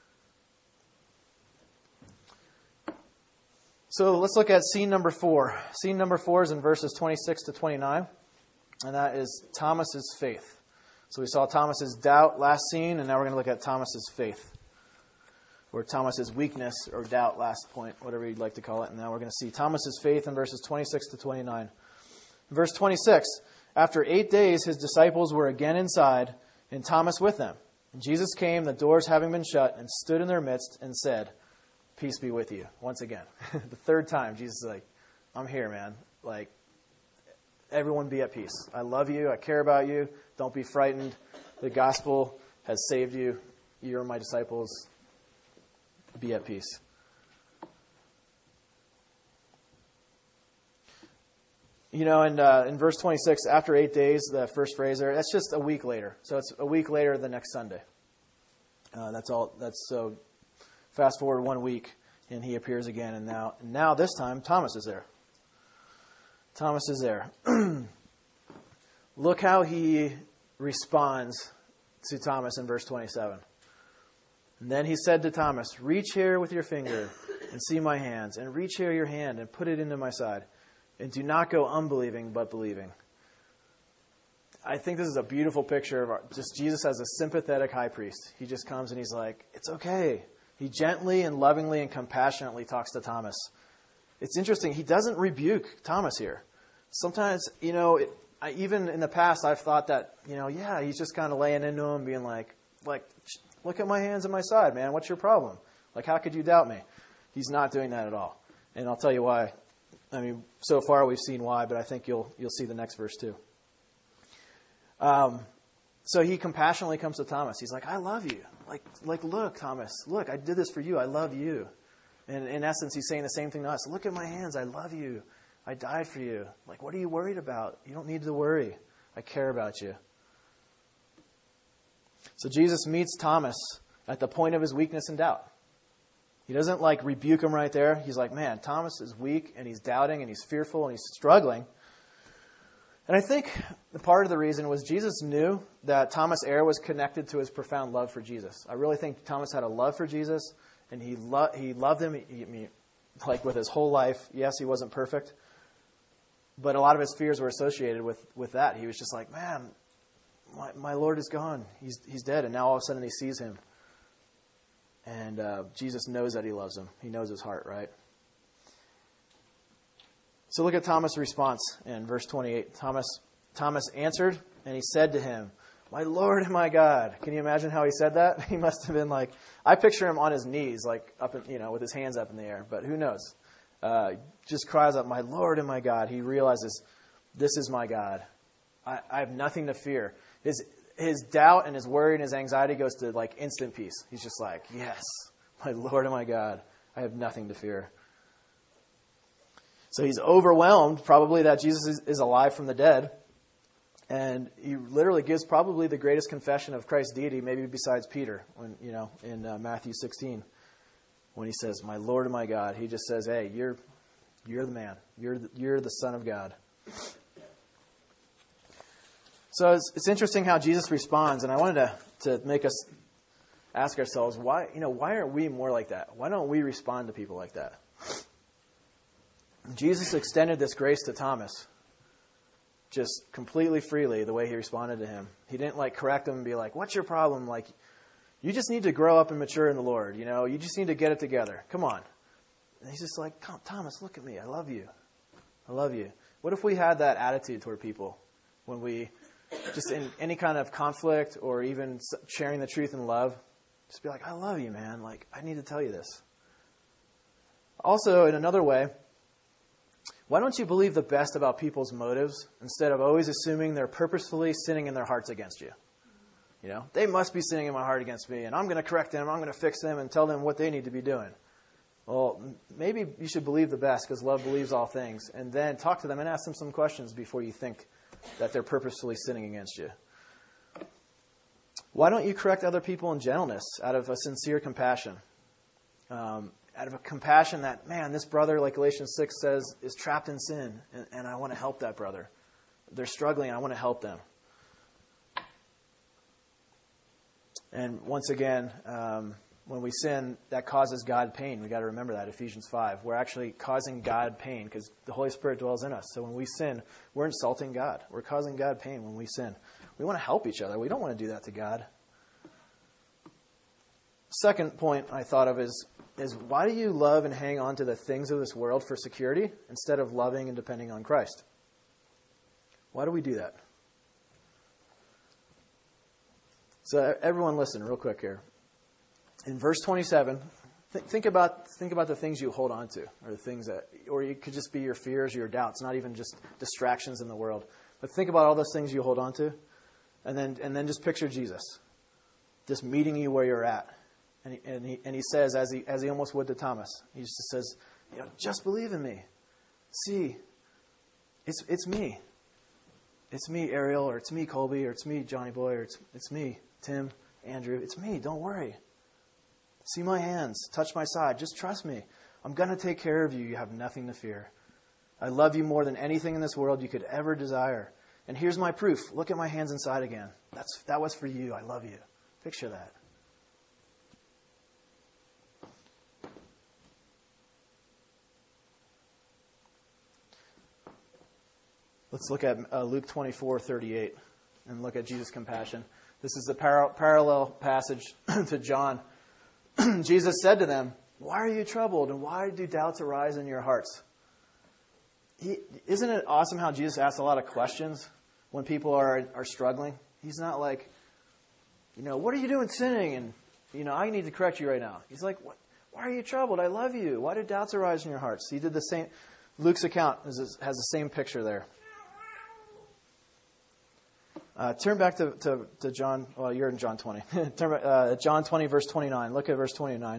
So let's look at scene number four. Scene number four is in verses twenty-six to twenty-nine, and that is Thomas's faith. So we saw Thomas's doubt last scene, and now we're going to look at Thomas's faith, or Thomas's weakness or doubt, last point, whatever you'd like to call it. And now we're going to see Thomas's faith in verses twenty-six to twenty-nine. Verse twenty-six, after eight days his disciples were again inside, and Thomas with them. And Jesus came, the doors having been shut, and stood in their midst and said, peace be with you. Once again, the third time, Jesus is like, I'm here, man. Like, everyone be at peace. I love you. I care about you. Don't be frightened. The gospel has saved you. You're my disciples. Be at peace. You know, and uh, in verse twenty-six, after eight days, the first phrase there, that's just a week later. So it's a week later the next Sunday. Uh, that's all. That's so. Fast forward one week, and he appears again, and now, and now this time, Thomas is there. Thomas is there. Look how he responds to Thomas in verse twenty-seven. And then he said to Thomas, reach here with your finger and see my hands, and reach here your hand and put it into my side, and do not go unbelieving, but believing. I think this is a beautiful picture of our, just Jesus as a sympathetic high priest. He just comes and he's like, it's okay. He gently and lovingly and compassionately talks to Thomas. It's interesting. He doesn't rebuke Thomas here. Sometimes, you know, it, I, even in the past, I've thought that, you know, yeah, he's just kind of laying into him, being like, like, look at my hands and my side, man. What's your problem? Like, how could you doubt me? He's not doing that at all. And I'll tell you why. I mean, so far we've seen why, but I think you'll you'll see the next verse too. Um, so he compassionately comes to Thomas. He's like, I love you. Like, like, look, Thomas, look, I did this for you. I love you. And in essence, he's saying the same thing to us. Look at my hands. I love you. I died for you. Like, what are you worried about? You don't need to worry. I care about you. So Jesus meets Thomas at the point of his weakness and doubt. He doesn't like rebuke him right there. He's like, man, Thomas is weak and he's doubting and he's fearful and he's struggling. And I think the part of the reason was Jesus knew that Thomas' error was connected to his profound love for Jesus. I really think Thomas had a love for Jesus, and he lo- he loved him he, he, like with his whole life. Yes, he wasn't perfect, but a lot of his fears were associated with, with that. He was just like, man, my, my Lord is gone. He's he's dead, and now all of a sudden he sees him. And uh, Jesus knows that he loves him. He knows his heart, right? So look at Thomas' response in verse twenty-eight. Thomas Thomas answered, and he said to him, my Lord and my God. Can you imagine how he said that? He must have been like, I picture him on his knees, like up, in, you know, with his hands up in the air. But who knows? Uh, just cries out, my Lord and my God. He realizes, this is my God. I, I have nothing to fear. His his doubt and his worry and his anxiety goes to like instant peace. He's just like, yes, my Lord and my God, I have nothing to fear. So he's overwhelmed, probably that Jesus is, is alive from the dead. And he literally gives probably the greatest confession of Christ's deity, maybe besides Peter, when you know in uh, Matthew sixteen, when he says, "My Lord and my God." He just says, "Hey, you're you're the man. You're the, you're the Son of God." So it's, it's interesting how Jesus responds, and I wanted to to make us ask ourselves, why you know why aren't we more like that? Why don't we respond to people like that? Jesus extended this grace to Thomas. Just completely freely, the way he responded to him. He didn't like correct him and be like, "What's your problem?" Like, you just need to grow up and mature in the Lord. You know, you just need to get it together. Come on. And he's just like, "Thomas, look at me. I love you. I love you." What if we had that attitude toward people when we, just in any kind of conflict or even sharing the truth in love, just be like, "I love you, man. Like, I need to tell you this." Also, in another way, why don't you believe the best about people's motives instead of always assuming they're purposefully sinning in their hearts against you? You know, they must be sinning in my heart against me, and I'm going to correct them, I'm going to fix them, and tell them what they need to be doing. Well, maybe you should believe the best, because love believes all things, and then talk to them and ask them some questions before you think that they're purposefully sinning against you. Why don't you correct other people in gentleness out of a sincere compassion? Um, out of a compassion that, man, this brother, like Galatians six says, is trapped in sin, and, and I want to help that brother. They're struggling, I want to help them. And once again, um, when we sin, that causes God pain. We've got to remember that, Ephesians five. We're actually causing God pain because the Holy Spirit dwells in us. So when we sin, we're insulting God. We're causing God pain when we sin. We want to help each other. We don't want to do that to God. Second point I thought of is, is why do you love and hang on to the things of this world for security instead of loving and depending on Christ? Why do we do that? So everyone listen real quick here. In verse twenty-seven, th- think about think about the things you hold on to, or the things that, or it could just be your fears or your doubts, not even just distractions in the world. But think about all those things you hold on to, and then and then just picture Jesus, just meeting you where you're at. And he, and he and he says, as he as he almost would to Thomas, he just says, you know, just believe in me. See, it's it's me. It's me, Ariel, or it's me, Colby, or it's me, Johnny Boy, or it's it's me, Tim, Andrew. It's me. Don't worry. See my hands. Touch my side. Just trust me. I'm going to take care of you. You have nothing to fear. I love you more than anything in this world you could ever desire. And here's my proof. Look at my hands inside again. That's that was for you. I love you. Picture that. Let's look at uh, Luke twenty-four thirty-eight and look at Jesus' compassion. This is the par- parallel passage to John. Jesus said to them, "Why are you troubled, and why do doubts arise in your hearts?" He, isn't it awesome how Jesus asks a lot of questions when people are are struggling? He's not like, you know, what are you doing sinning? And, you know, I need to correct you right now. He's like, what, why are you troubled? I love you. Why do doubts arise in your hearts? He did the same. Luke's account has, has the same picture there. Uh, turn back to, to, to John. Well, you're in John twenty. turn back, uh, John twenty, verse twenty-nine. Look at verse twenty-nine.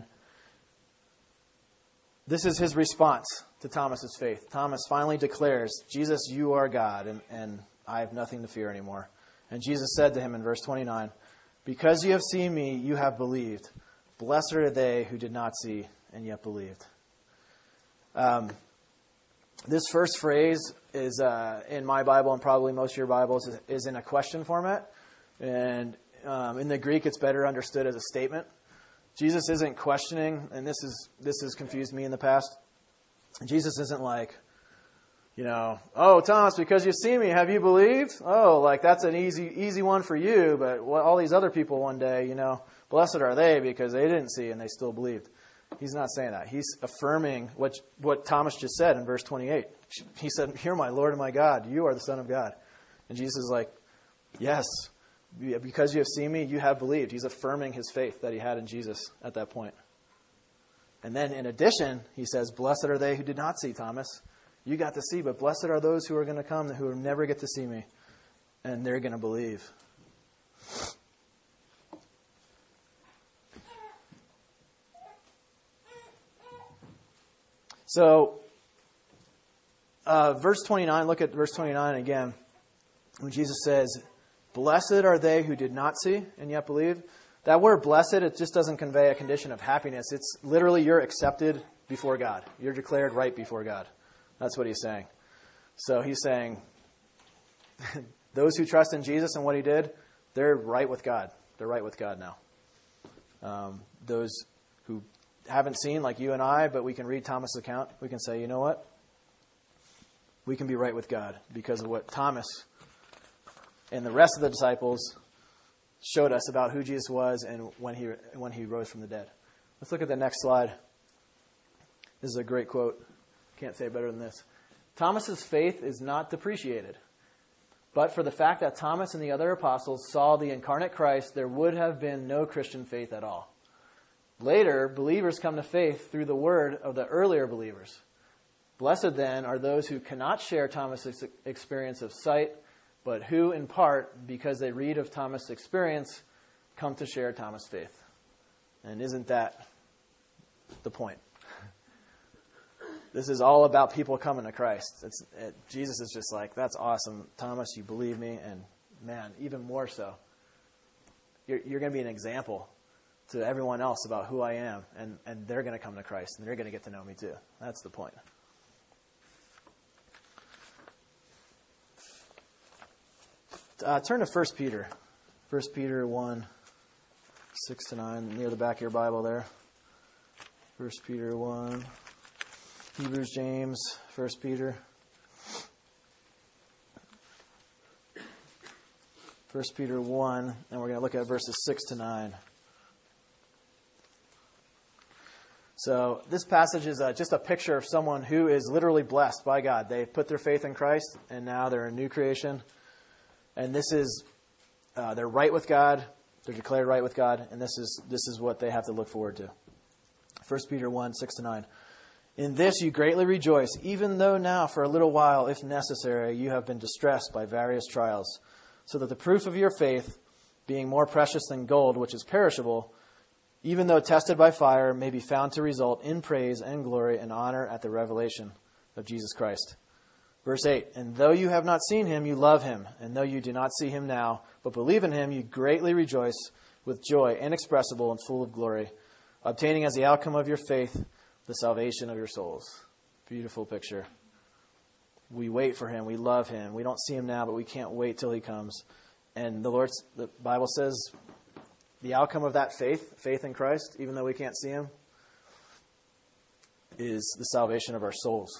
This is his response to Thomas's faith. Thomas finally declares, "Jesus, you are God, and, and I have nothing to fear anymore." And Jesus said to him in verse twenty-nine, "Because you have seen me, you have believed. Blessed are they who did not see and yet believed." Um, this first phrase is uh, in my Bible, and probably most of your Bibles, is, is in a question format. And um, in the Greek, it's better understood as a statement. Jesus isn't questioning, and this is this has confused me in the past. Jesus isn't like, you know, "Oh, Thomas, because you've seen me, have you believed? Oh, like that's an easy easy one for you, but all these other people one day, you know, blessed are they because they didn't see and they still believed." He's not saying that. He's affirming what what Thomas just said in verse twenty-eight. He said, "You're my Lord and my God. You are the Son of God." And Jesus is like, "Yes, because you have seen me, you have believed." He's affirming his faith that he had in Jesus at that point. And then in addition, he says, "Blessed are they who did not see, Thomas. You got to see, but blessed are those who are going to come who will never get to see me, and they're going to believe." So, uh, verse twenty-nine, look at verse twenty-nine again. When Jesus says, blessed are they who did not see and yet believe. That word blessed, it just doesn't convey a condition of happiness. It's literally you're accepted before God. You're declared right before God. That's what he's saying. So he's saying, those who trust in Jesus and what he did, they're right with God. They're right with God now. Um, those who haven't seen, like you and I, but we can read Thomas' account, we can say, you know what? We can be right with God because of what Thomas and the rest of the disciples showed us about who Jesus was and when he when he rose from the dead. Let's look at the next slide. This is a great quote. Can't say it better than this. Thomas's faith is not depreciated. But for the fact that Thomas and the other apostles saw the incarnate Christ, there would have been no Christian faith at all. Later, believers come to faith through the word of the earlier believers. Blessed then are those who cannot share Thomas' experience of sight, but who, in part, because they read of Thomas' experience, come to share Thomas' faith. And isn't that the point? This is all about people coming to Christ. It's, it, Jesus is just like, that's awesome. Thomas, you believe me. And man, even more so. You're, you're going to be an example to everyone else about who I am. And, and they're going to come to Christ. And they're going to get to know me too. That's the point. Uh, turn to First Peter. First Peter one, six to nine, near the back of your Bible there. First Peter one. Hebrews, James, First Peter. First Peter one, and we're going to look at verses six to nine. So this passage is uh, just a picture of someone who is literally blessed by God. They put their faith in Christ, and now they're a new creation. And this is, uh, they're right with God. They're declared right with God, and this is this is what they have to look forward to. First Peter one, six to nine. In this you greatly rejoice, even though now for a little while, if necessary, you have been distressed by various trials, so that the proof of your faith, being more precious than gold, which is perishable, even though tested by fire, may be found to result in praise and glory and honor at the revelation of Jesus Christ. Verse eight, and though you have not seen him, you love him, and though you do not see him now, but believe in him, you greatly rejoice with joy inexpressible and full of glory, obtaining as the outcome of your faith the salvation of your souls. Beautiful picture. We wait for him. We love him. We don't see him now, but we can't wait till he comes. And the Lord's, the Bible says the outcome of that faith, faith in Christ, even though we can't see him, is the salvation of our souls.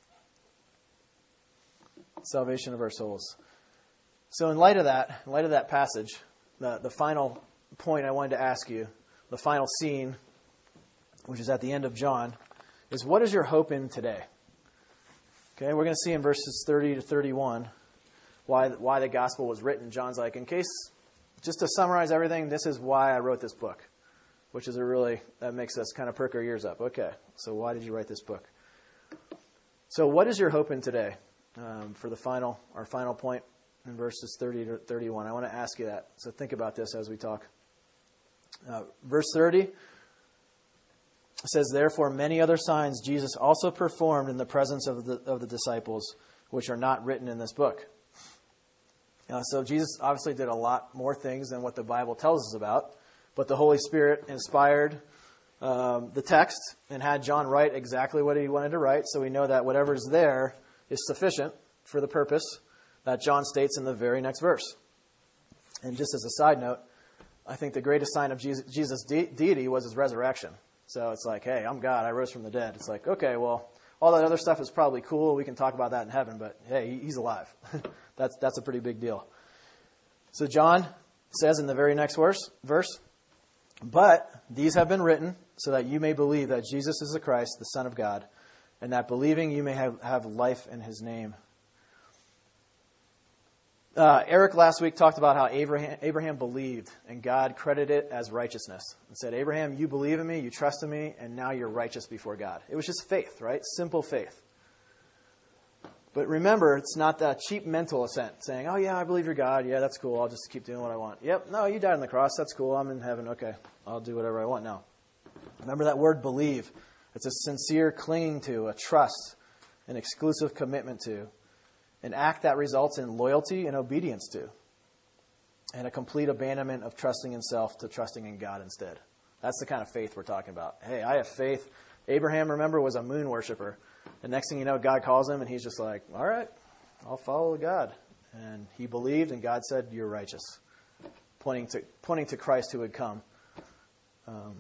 Salvation of our souls. So in light of that, in light of that passage, the, the final point I wanted to ask you, the final scene, which is at the end of John, is what is your hope in today? Okay, we're going to see in verses thirty to thirty-one why why the gospel was written. John's like, in case, just to summarize everything, this is why I wrote this book, which is a really, that makes us kind of perk our ears up. Okay, so why did you write this book? So what is your hope in today? Um, for the final, our final point in verses thirty to thirty-one. I want to ask you that. So think about this as we talk. Uh, verse thirty. It says, therefore, many other signs Jesus also performed in the presence of the of the disciples, which are not written in this book. Uh, so Jesus obviously did a lot more things than what the Bible tells us about, but the Holy Spirit inspired um, the text and had John write exactly what he wanted to write, so we know that whatever's there is sufficient for the purpose that John states in the very next verse. And just as a side note, I think the greatest sign of Jesus', Jesus' de- deity was his resurrection. So it's like, hey, I'm God. I rose from the dead. It's like, okay, well, all that other stuff is probably cool. We can talk about that in heaven, but hey, he's alive. that's that's a pretty big deal. So John says in the very next verse, verse, but these have been written so that you may believe that Jesus is the Christ, the Son of God, and that believing you may have, have life in his name. Uh, Eric last week talked about how Abraham, Abraham believed and God credited it as righteousness and said, Abraham, you believe in me, you trust in me, and now you're righteous before God. It was just faith, right? Simple faith. But remember, it's not that cheap mental assent saying, oh yeah, I believe you're God. Yeah, that's cool. I'll just keep doing what I want. Yep, no, you died on the cross. That's cool. I'm in heaven. Okay, I'll do whatever I want now. Remember that word believe. It's a sincere clinging to, a trust, an exclusive commitment to, an act that results in loyalty and obedience to, and a complete abandonment of trusting in self to trusting in God instead. That's the kind of faith we're talking about. Hey, I have faith. Abraham, remember, was a moon worshiper. The next thing you know, God calls him, and he's just like, all right, I'll follow God. And he believed, and God said, you're righteous, pointing to pointing to Christ who would come. Um,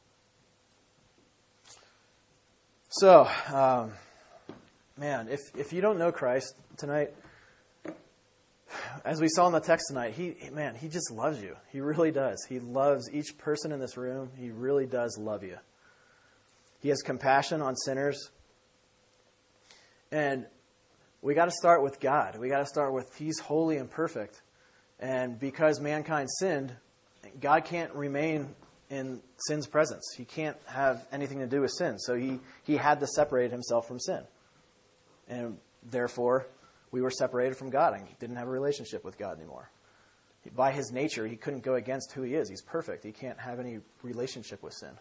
so, um, man, if if you don't know Christ tonight, as we saw in the text tonight, he man, he just loves you. He really does. He loves each person in this room. He really does love you. He has compassion on sinners. And we got to start with God. We got to start with He's holy and perfect. And because mankind sinned, God can't remain in sin's presence. He can't have anything to do with sin. So he, he had to separate himself from sin. And therefore, we were separated from God and didn't have a relationship with God anymore. By his nature, he couldn't go against who he is. He's perfect. He can't have any relationship with sin.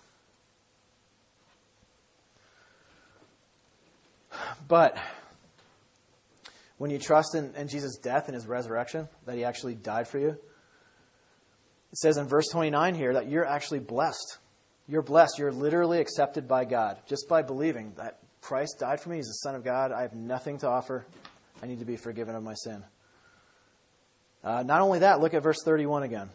But when you trust in, in Jesus' death and his resurrection, that he actually died for you, it says in verse twenty-nine here that you're actually blessed. You're blessed. You're literally accepted by God just by believing that Christ died for me. He's the Son of God. I have nothing to offer. I need to be forgiven of my sin. Uh, not only that, look at verse thirty-one again.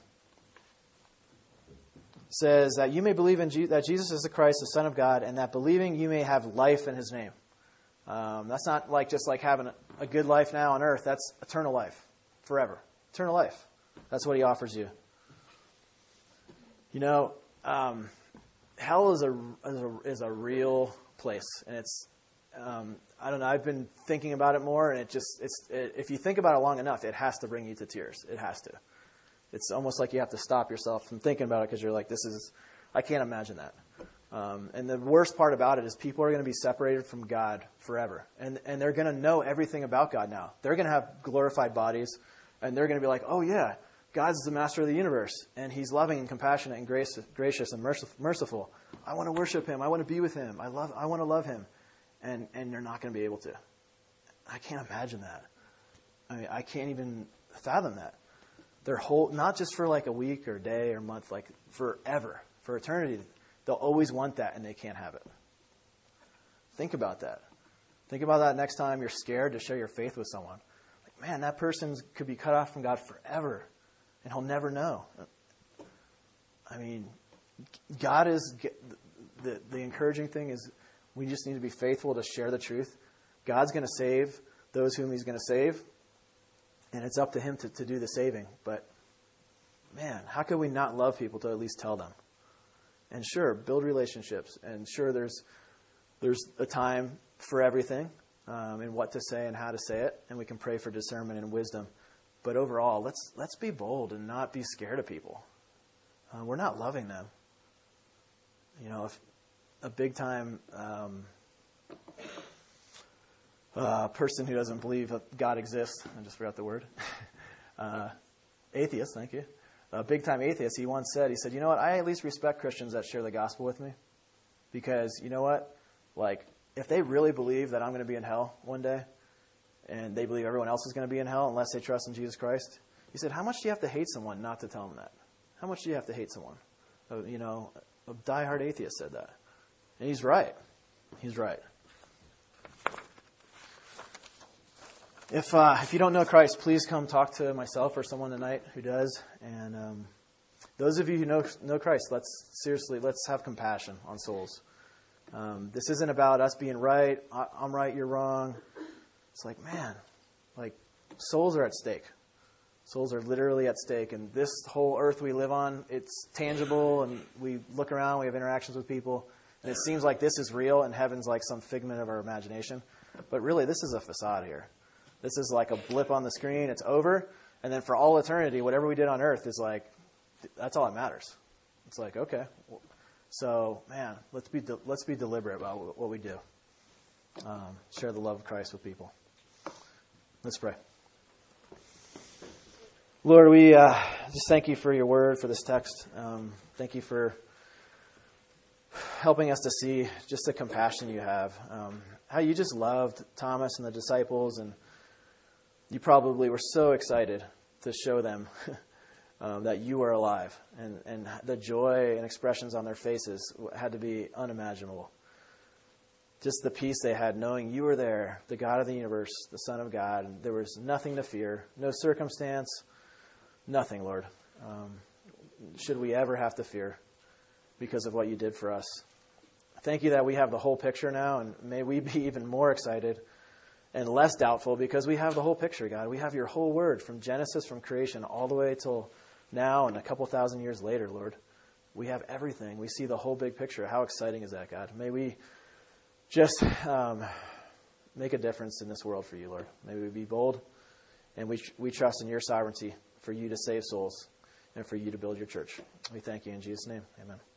It says that you may believe in Je- that Jesus is the Christ, the Son of God, and that believing you may have life in his name. Um, that's not like just like having a, a good life now on earth. That's eternal life, forever. Eternal life. That's what he offers you. You know, um, hell is a, is a is a real place, and it's um, I don't know. I've been thinking about it more, and it just it's it, if you think about it long enough, it has to bring you to tears. It has to. It's almost like you have to stop yourself from thinking about it because you're like, this is I can't imagine that. Um, and the worst part about it is people are going to be separated from God forever. And and they're going to know everything about God now. They're going to have glorified bodies, and they're going to be like, oh, yeah, God's the master of the universe, and he's loving and compassionate and grace, gracious and merciful. I want to worship him. I want to be with him. I love. I want to love him. And, and they're not going to be able to. I can't imagine that. I mean, I can't even fathom that. Their whole, not just for like a week or day or month, like forever, for eternity. They'll always want that, and they can't have it. Think about that. Think about that next time you're scared to share your faith with someone. Like, man, that person could be cut off from God forever, and he'll never know. I mean, God is, the, the encouraging thing is we just need to be faithful to share the truth. God's going to save those whom he's going to save, and it's up to him to, to do the saving. But, man, how could we not love people to at least tell them? And sure, build relationships. And sure, there's there's a time for everything um, and what to say and how to say it. And we can pray for discernment and wisdom. But overall, let's let's be bold and not be scared of people. Uh, we're not loving them. You know, if a big time um, uh, person who doesn't believe that God exists, I just forgot the word, uh, atheist, thank you. A big-time atheist, he once said, he said, you know what, I at least respect Christians that share the gospel with me. Because, you know what, like, if they really believe that I'm going to be in hell one day, and they believe everyone else is going to be in hell unless they trust in Jesus Christ, he said, how much do you have to hate someone not to tell them that? How much do you have to hate someone? Uh, you know, a diehard atheist said that. And he's right. He's right. If uh, if you don't know Christ, please come talk to myself or someone tonight who does. And um, those of you who know know Christ, let's seriously let's have compassion on souls. Um, this isn't about us being right. I, I'm right, you're wrong. It's like, man, like souls are at stake. Souls are literally at stake, and this whole earth we live on, it's tangible, and we look around, we have interactions with people, and it seems like this is real, and heaven's like some figment of our imagination. But really, this is a facade here. This is like a blip on the screen. It's over. And then for all eternity, whatever we did on earth is like, that's all that matters. It's like, okay. So, man, let's be de- let's be deliberate about what we do. Um, share the love of Christ with people. Let's pray. Lord, we uh, just thank you for your word, for this text. Um, thank you for helping us to see just the compassion you have, um, how you just loved Thomas and the disciples, and you probably were so excited to show them um, that you were alive, and, and the joy and expressions on their faces had to be unimaginable. Just the peace they had knowing you were there, the God of the universe, the Son of God, and there was nothing to fear, no circumstance, nothing, Lord. Um, should we ever have to fear because of what you did for us. Thank you that we have the whole picture now, and may we be even more excited and less doubtful because we have the whole picture, God. We have your whole word from Genesis, from creation, all the way till now and a couple thousand years later, Lord. We have everything. We see the whole big picture. How exciting is that, God? May we just um, make a difference in this world for you, Lord. May we be bold, and we we trust in your sovereignty for you to save souls and for you to build your church. We thank you in Jesus' name. Amen.